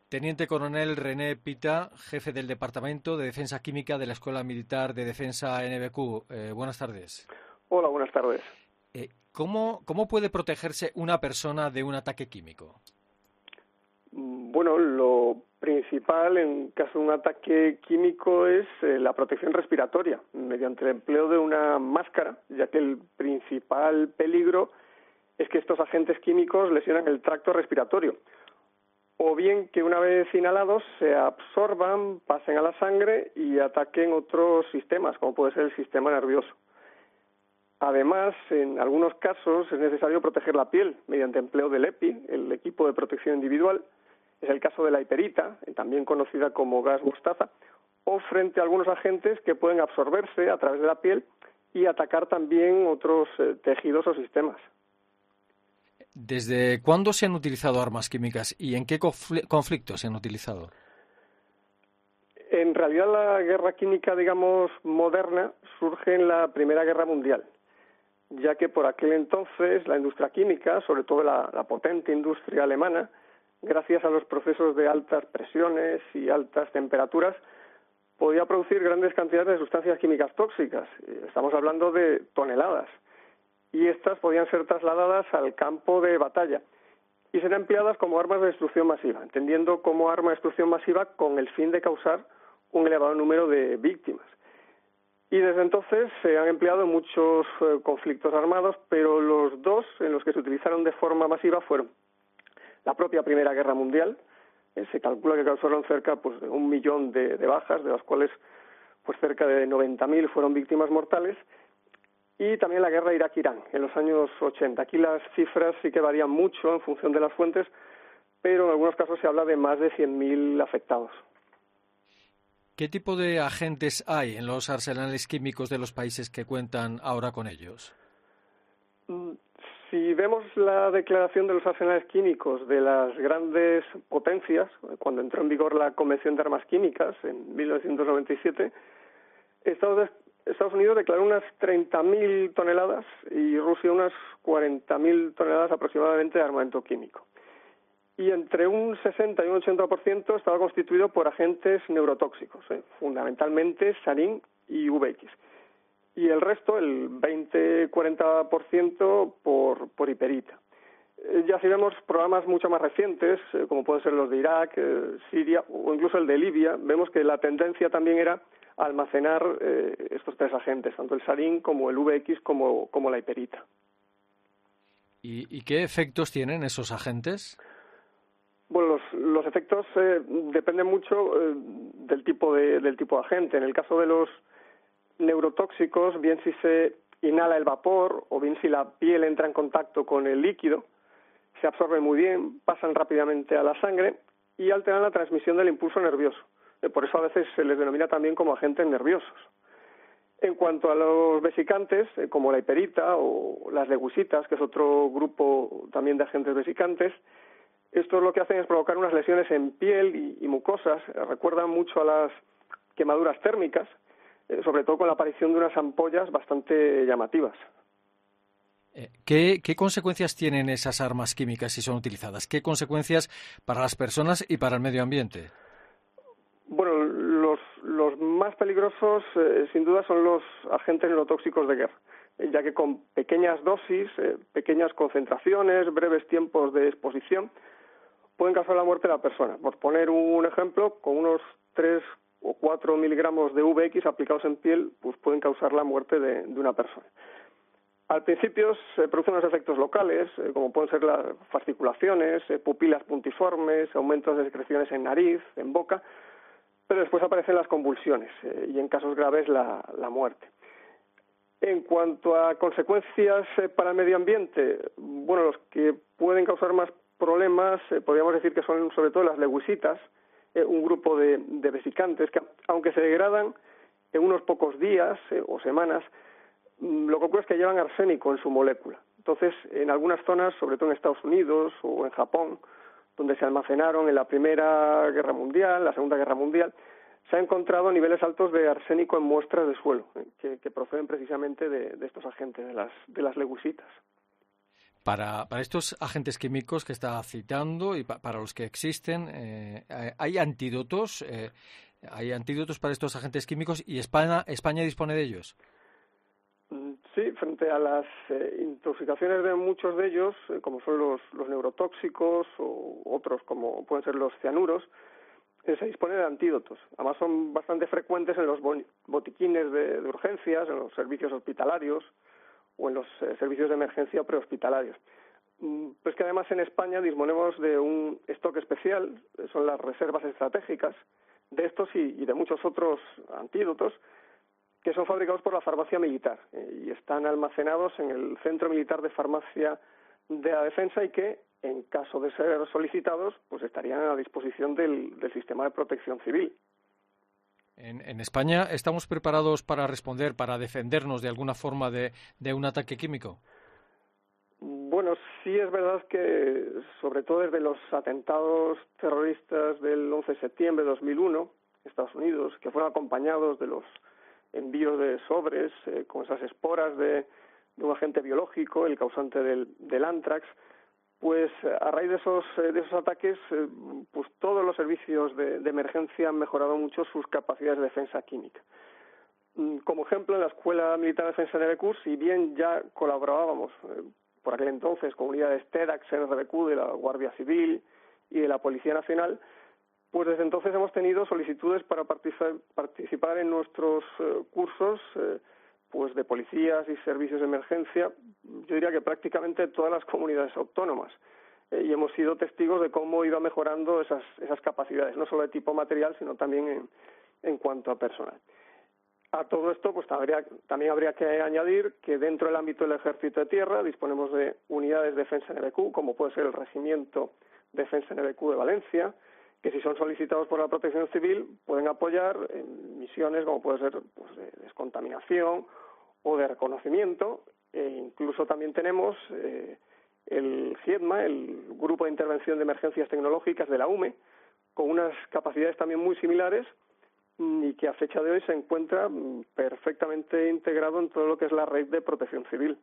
Teniente Coronel René Pita, jefe del Departamento de Defensa Química de la Escuela Militar de Defensa NBQ. Buenas tardes. Hola, buenas tardes. ¿Cómo puede protegerse una persona de un ataque químico? Bueno, lo principal en caso de un ataque químico es la protección respiratoria, mediante el empleo de una máscara, ya que el principal peligro es que estos agentes químicos lesionan el tracto respiratorio, o bien que una vez inhalados se absorban, pasen a la sangre y ataquen otros sistemas, como puede ser el sistema nervioso. Además, en algunos casos es necesario proteger la piel mediante empleo del EPI, el equipo de protección individual. Es el caso de la hiperita, también conocida como gas mostaza, o frente a algunos agentes que pueden absorberse a través de la piel y atacar también otros tejidos o sistemas. ¿Desde cuándo se han utilizado armas químicas y en qué conflictos se han utilizado? En realidad la guerra química, digamos, moderna surge en la Primera Guerra Mundial, ya que por aquel entonces la industria química, sobre todo la potente industria alemana, gracias a los procesos de altas presiones y altas temperaturas, podía producir grandes cantidades de sustancias químicas tóxicas. Estamos hablando de toneladas. Y estas podían ser trasladadas al campo de batalla y ser empleadas como armas de destrucción masiva, entendiendo como arma de destrucción masiva con el fin de causar un elevado número de víctimas. Y desde entonces se han empleado en muchos conflictos armados, pero los dos en los que se utilizaron de forma masiva fueron la propia Primera Guerra Mundial. Se calcula que causaron cerca de 1 millón de bajas, de las cuales cerca de 90.000 fueron víctimas mortales, y también la guerra Irak-Irán en los años 80. Aquí las cifras sí que varían mucho en función de las fuentes, pero en algunos casos se habla de más de 100.000 afectados. ¿Qué tipo de agentes hay en los arsenales químicos de los países que cuentan ahora con ellos? Si vemos la declaración de los arsenales químicos de las grandes potencias, cuando entró en vigor la Convención de Armas Químicas en 1997, Estados Unidos declaró unas 30.000 toneladas y Rusia unas 40.000 toneladas aproximadamente de armamento químico. Y entre un 60 y un 80% estaba constituido por agentes neurotóxicos, fundamentalmente sarín y VX. Y el resto, el 20-40%, por hiperita. Ya si vemos programas mucho más recientes, como pueden ser los de Irak, Siria o incluso el de Libia, vemos que la tendencia también era almacenar estos tres agentes, tanto el sarín como el VX como la hiperita. ¿Y qué efectos tienen esos agentes? Bueno, los efectos dependen mucho del tipo de agente. En el caso de los neurotóxicos, bien si se inhala el vapor o bien si la piel entra en contacto con el líquido, se absorben muy bien, pasan rápidamente a la sangre y alteran la transmisión del impulso nervioso. Por eso a veces se les denomina también como agentes nerviosos. En cuanto a los vesicantes, como la hiperita o las lewisitas, que es otro grupo también de agentes vesicantes, estos lo que hacen es provocar unas lesiones en piel y mucosas. Recuerdan mucho a las quemaduras térmicas, sobre todo con la aparición de unas ampollas bastante llamativas. ¿Qué consecuencias tienen esas armas químicas si son utilizadas? ¿Qué consecuencias para las personas y para el medio ambiente? Bueno, los más peligrosos sin duda son los agentes neurotóxicos de guerra, ya que con pequeñas dosis, pequeñas concentraciones, breves tiempos de exposición, pueden causar la muerte de la persona. Por poner un ejemplo, con unos 3 o 4 miligramos de VX aplicados en piel, pues pueden causar la muerte de una persona. Al principio se producen unos efectos locales, como pueden ser las fasciculaciones, pupilas puntiformes, aumentos de secreciones en nariz, en boca, pero después aparecen las convulsiones y en casos graves la muerte. En cuanto a consecuencias para el medio ambiente, bueno, los que pueden causar más problemas podríamos decir que son sobre todo las lewisitas, un grupo de vesicantes que, aunque se degradan en unos pocos días o semanas, lo que ocurre es que llevan arsénico en su molécula. Entonces, en algunas zonas, sobre todo en Estados Unidos o en Japón, donde se almacenaron en la Primera Guerra Mundial, la Segunda Guerra Mundial, se han encontrado niveles altos de arsénico en muestras de suelo, que proceden precisamente de estos agentes, de las lewisitas. Para estos agentes químicos que está citando y para los que existen, ¿hay antídotos? ¿Hay antídotos para estos agentes químicos y España dispone de ellos? Sí, frente a las intoxicaciones de muchos de ellos, como son los neurotóxicos o otros como pueden ser los cianuros, se dispone de antídotos. Además son bastante frecuentes en los botiquines de urgencias, en los servicios hospitalarios o en los servicios de emergencia prehospitalarios. Pues que además en España disponemos de un stock especial, son las reservas estratégicas de estos y de muchos otros antídotos que son fabricados por la farmacia militar y están almacenados en el Centro Militar de Farmacia de la Defensa y que, en caso de ser solicitados, pues estarían a disposición del sistema de protección civil. En España, ¿estamos preparados para responder, para defendernos de alguna forma de un ataque químico? Bueno, sí es verdad que, sobre todo desde los atentados terroristas del 11 de septiembre de 2001, en Estados Unidos, que fueron acompañados de los envíos de sobres con esas esporas de un agente biológico, el causante del ántrax, pues a raíz de esos ataques, pues todos los servicios de emergencia han mejorado mucho sus capacidades de defensa química. Como ejemplo, en la Escuela Militar de Defensa NBQ, si bien ya colaborábamos por aquel entonces con unidades TEDx, NRBQ de la Guardia Civil y de la Policía Nacional, pues desde entonces hemos tenido solicitudes para participar en nuestros cursos pues de policías y servicios de emergencia, yo diría que prácticamente todas las comunidades autónomas. Y hemos sido testigos de cómo iba mejorando esas capacidades, no solo de tipo material, sino también en cuanto a personal. A todo esto, pues también habría que añadir que dentro del ámbito del Ejército de Tierra disponemos de unidades de defensa NBQ, como puede ser el Regimiento Defensa NBQ de Valencia, que si son solicitados por la Protección Civil pueden apoyar en misiones como puede ser pues, de descontaminación o de reconocimiento. Incluso también tenemos el GIEDMA, el Grupo de Intervención de Emergencias Tecnológicas de la UME, con unas capacidades también muy similares y que a fecha de hoy se encuentra perfectamente integrado en todo lo que es la red de protección civil.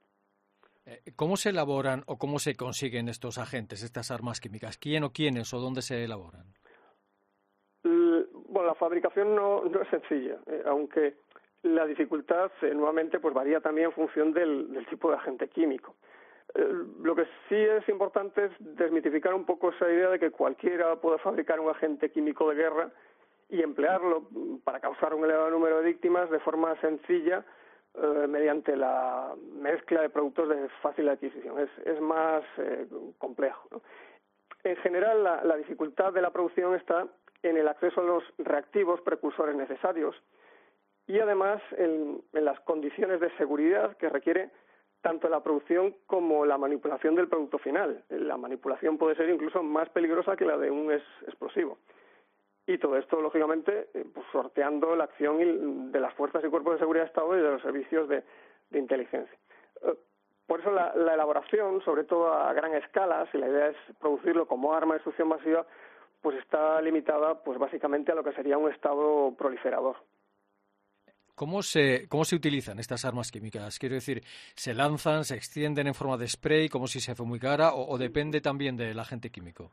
¿Cómo se elaboran o cómo se consiguen estos agentes, estas armas químicas? ¿Quién o quiénes o dónde se elaboran? Bueno, la fabricación no es sencilla, aunque la dificultad nuevamente pues varía también en función del tipo de agente químico. Lo que sí es importante es desmitificar un poco esa idea de que cualquiera puede fabricar un agente químico de guerra y emplearlo para causar un elevado número de víctimas de forma sencilla mediante la mezcla de productos de fácil adquisición. Es más complejo, ¿no? En general, la dificultad de la producción está en el acceso a los reactivos precursores necesarios y además en las condiciones de seguridad que requiere tanto la producción como la manipulación del producto final. La manipulación puede ser incluso más peligrosa que la de un explosivo. Y todo esto, lógicamente, pues sorteando la acción de las fuerzas y cuerpos de seguridad de Estado y de los servicios de inteligencia. Por eso la elaboración, sobre todo a gran escala, si la idea es producirlo como arma de destrucción masiva, pues está limitada pues básicamente a lo que sería un estado proliferador. ¿Cómo se utilizan estas armas químicas? Quiero decir, ¿se lanzan, se extienden en forma de spray como si se fumicara o depende también del agente químico?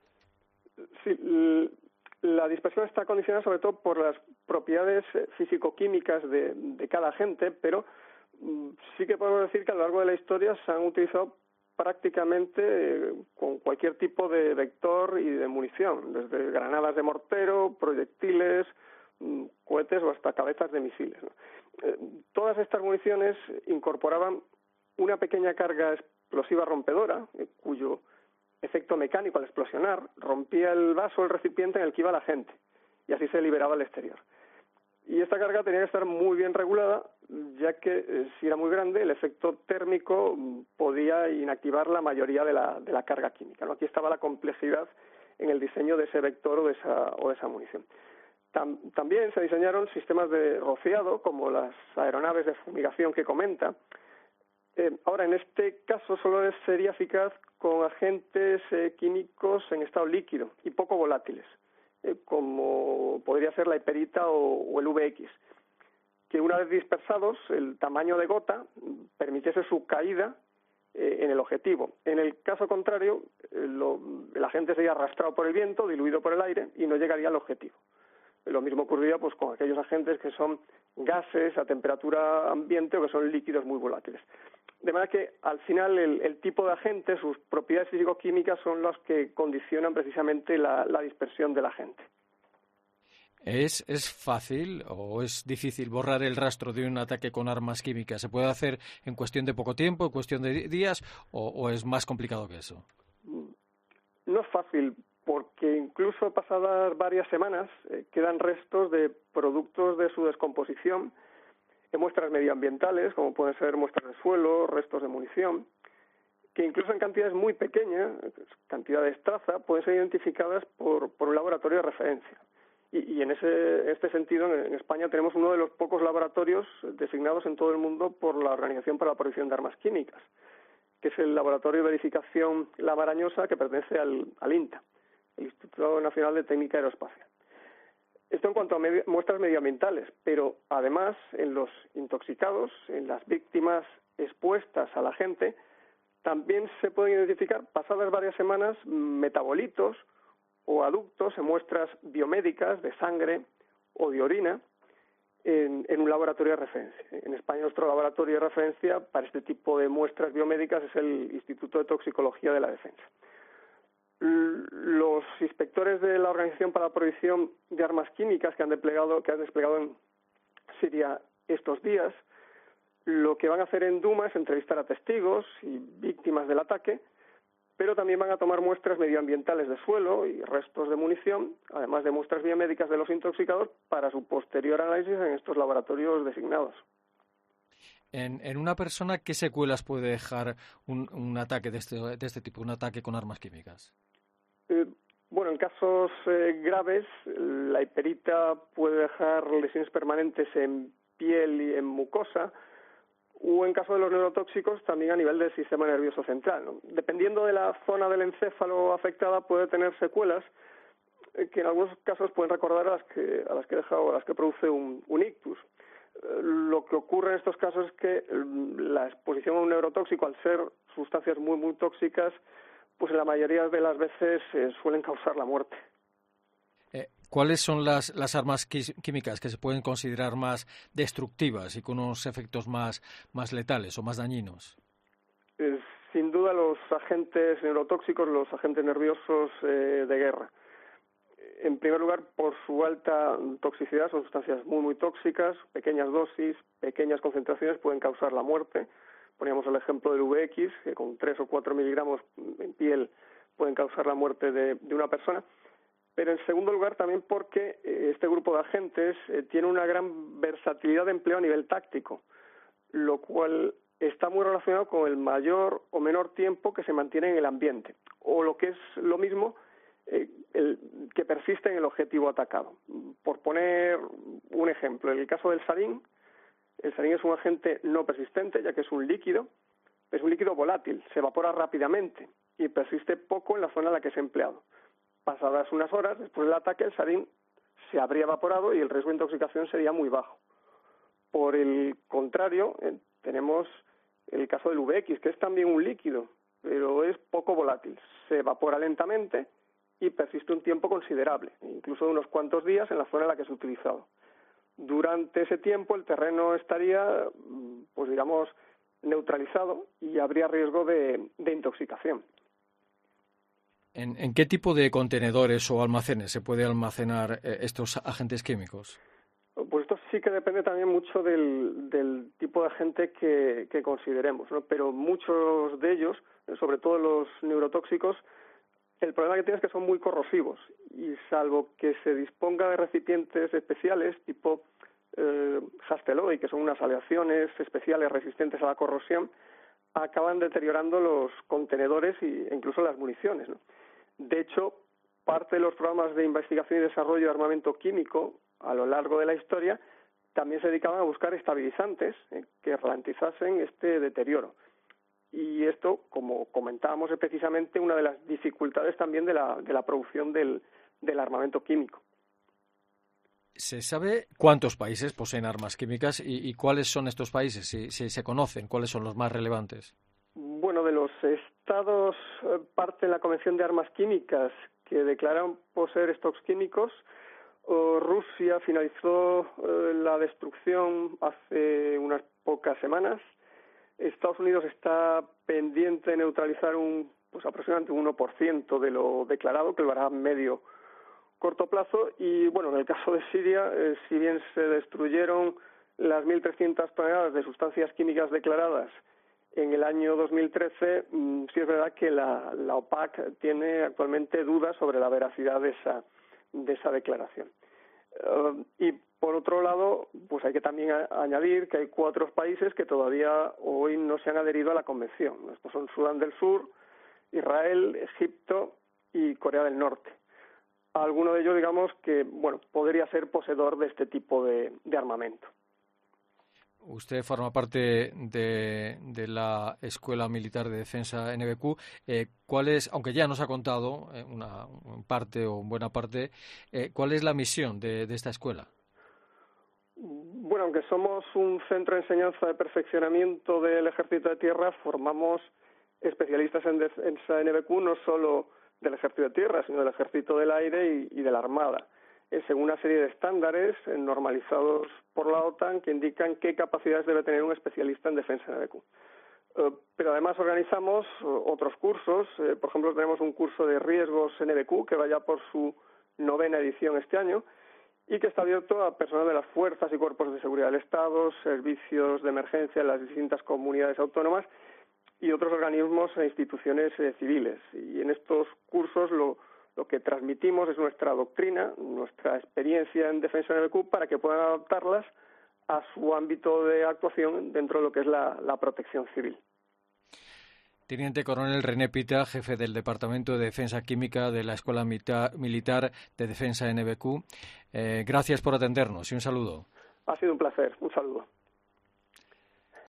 Sí, la dispersión está condicionada sobre todo por las propiedades físico-químicas de cada agente, pero sí que podemos decir que a lo largo de la historia se han utilizado prácticamente con cualquier tipo de vector y de munición, desde granadas de mortero, proyectiles, cohetes o hasta cabezas de misiles, ¿no? Todas estas municiones incorporaban una pequeña carga explosiva rompedora, cuyo efecto mecánico al explosionar rompía el vaso o el recipiente en el que iba la gente y así se liberaba al exterior. Y esta carga tenía que estar muy bien regulada, ya que si era muy grande, el efecto térmico podía inactivar la mayoría de la carga química, ¿no? Aquí estaba la complejidad en el diseño de ese vector o de esa munición. También se diseñaron sistemas de rociado, como las aeronaves de fumigación que comenta. Ahora, en este caso solo sería eficaz con agentes químicos en estado líquido y poco volátiles, como podría ser la hiperita o el VX, que una vez dispersados, el tamaño de gota permitiese su caída en el objetivo. En el caso contrario, el agente sería arrastrado por el viento, diluido por el aire y no llegaría al objetivo. Lo mismo ocurriría pues con aquellos agentes que son gases a temperatura ambiente o que son líquidos muy volátiles. De manera que al final el tipo de agente, sus propiedades físico-químicas son las que condicionan precisamente la dispersión del agente. ¿Es fácil o es difícil borrar el rastro de un ataque con armas químicas? ¿Se puede hacer en cuestión de poco tiempo, en cuestión de días o es más complicado que eso? No es fácil, porque incluso pasadas varias semanas quedan restos de productos de su descomposición en muestras medioambientales, como pueden ser muestras de suelo, restos de munición, que incluso en cantidades muy pequeñas, cantidades traza, pueden ser identificadas por un laboratorio de referencia. Y en este sentido, en España tenemos uno de los pocos laboratorios designados en todo el mundo por la Organización para la Prohibición de Armas Químicas, que es el Laboratorio de Verificación La Marañosa, que pertenece al INTA, el Instituto Nacional de Técnica Aeroespacial. Esto en cuanto a muestras medioambientales, pero además en los intoxicados, en las víctimas expuestas a la gente, también se pueden identificar, pasadas varias semanas, metabolitos o aductos en muestras biomédicas de sangre o de orina en un laboratorio de referencia. En España nuestro laboratorio de referencia para este tipo de muestras biomédicas es el Instituto de Toxicología de la Defensa. Los inspectores de la Organización para la Prohibición de Armas Químicas que han desplegado en Siria estos días, lo que van a hacer en Duma es entrevistar a testigos y víctimas del ataque, pero también van a tomar muestras medioambientales de suelo y restos de munición, además de muestras biomédicas de los intoxicados, para su posterior análisis en estos laboratorios designados. En una persona, ¿qué secuelas puede dejar un ataque de este tipo, un ataque con armas químicas? Bueno, en casos graves, la hiperita puede dejar lesiones permanentes en piel y en mucosa, o en caso de los neurotóxicos también a nivel del sistema nervioso central, ¿no? Dependiendo de la zona del encéfalo afectada puede tener secuelas que en algunos casos pueden recordar a las que produce un ictus. Lo que ocurre en estos casos es que la exposición a un neurotóxico, al ser sustancias muy muy tóxicas, pues en la mayoría de las veces suelen causar la muerte. ¿Cuáles son las armas químicas que se pueden considerar más destructivas y con unos efectos más letales o más dañinos? Sin duda los agentes neurotóxicos, los agentes nerviosos de guerra. En primer lugar, por su alta toxicidad, son sustancias muy muy tóxicas, pequeñas dosis, pequeñas concentraciones pueden causar la muerte. Poníamos el ejemplo del VX, que con 3 o 4 miligramos en piel pueden causar la muerte de una persona. Pero en segundo lugar también porque este grupo de agentes tiene una gran versatilidad de empleo a nivel táctico, lo cual está muy relacionado con el mayor o menor tiempo que se mantiene en el ambiente, o lo que es lo mismo, que persiste en el objetivo atacado. Por poner un ejemplo, en el caso del sarín, el sarín es un agente no persistente, ya que es un líquido volátil, se evapora rápidamente y persiste poco en la zona en la que es empleado. Pasadas unas horas, después del ataque, el sarín se habría evaporado y el riesgo de intoxicación sería muy bajo. Por el contrario, tenemos el caso del VX, que es también un líquido, pero es poco volátil. Se evapora lentamente y persiste un tiempo considerable, incluso de unos cuantos días en la zona en la que es utilizado. Durante ese tiempo el terreno estaría, pues digamos, neutralizado y habría riesgo de intoxicación. ¿En qué tipo de contenedores o almacenes se puede almacenar estos agentes químicos? Pues esto sí que depende también mucho del tipo de agente que consideremos, ¿no? Pero muchos de ellos, sobre todo los neurotóxicos, el problema que tienen es que son muy corrosivos y salvo que se disponga de recipientes especiales tipo Hastelloy, que son unas aleaciones especiales resistentes a la corrosión, acaban deteriorando los contenedores e incluso las municiones, ¿no? De hecho, parte de los programas de investigación y desarrollo de armamento químico a lo largo de la historia también se dedicaban a buscar estabilizantes que ralentizasen este deterioro. Y esto, como comentábamos, es precisamente una de las dificultades también de la producción del armamento químico. ¿Se sabe cuántos países poseen armas químicas y cuáles son estos países? Si se conocen, ¿cuáles son los más relevantes? Bueno, de los estados parte en la Convención de Armas Químicas que declararon poseer stocks químicos. Rusia finalizó la destrucción hace unas pocas semanas. Estados Unidos está pendiente de neutralizar aproximadamente un 1% de lo declarado, que lo hará a medio corto plazo. Y bueno, en el caso de Siria, si bien se destruyeron las 1.300 toneladas de sustancias químicas declaradas en el año 2013, sí es verdad que la OPAC tiene actualmente dudas sobre la veracidad de esa declaración. Y por otro lado, pues hay que también añadir que hay 4 países que todavía hoy no se han adherido a la convención. Estos son Sudán del Sur, Israel, Egipto y Corea del Norte. Alguno de ellos, digamos, que bueno, podría ser poseedor de este tipo de armamento. Usted forma parte de la Escuela Militar de Defensa NBQ. ¿Cuál es, aunque ya nos ha contado una parte o buena parte, cuál es la misión de esta escuela? Bueno, aunque somos un centro de enseñanza de perfeccionamiento del Ejército de Tierra, formamos especialistas en defensa NBQ no solo del Ejército de Tierra, sino del Ejército del Aire y de la Armada, según una serie de estándares normalizados por la OTAN que indican qué capacidades debe tener un especialista en defensa NBQ. Pero además organizamos otros cursos. Por ejemplo, tenemos un curso de riesgos NBQ que va ya por su 9ª edición este año y que está abierto a personal de las fuerzas y cuerpos de seguridad del Estado, servicios de emergencia en las distintas comunidades autónomas y otros organismos e instituciones civiles. Y en estos cursos lo que transmitimos es nuestra doctrina, nuestra experiencia en defensa NBQ para que puedan adaptarlas a su ámbito de actuación dentro de lo que es la protección civil. Teniente Coronel René Pita, jefe del Departamento de Defensa Química de la Escuela Militar de Defensa NBQ. Gracias por atendernos y un saludo. Ha sido un placer. Un saludo.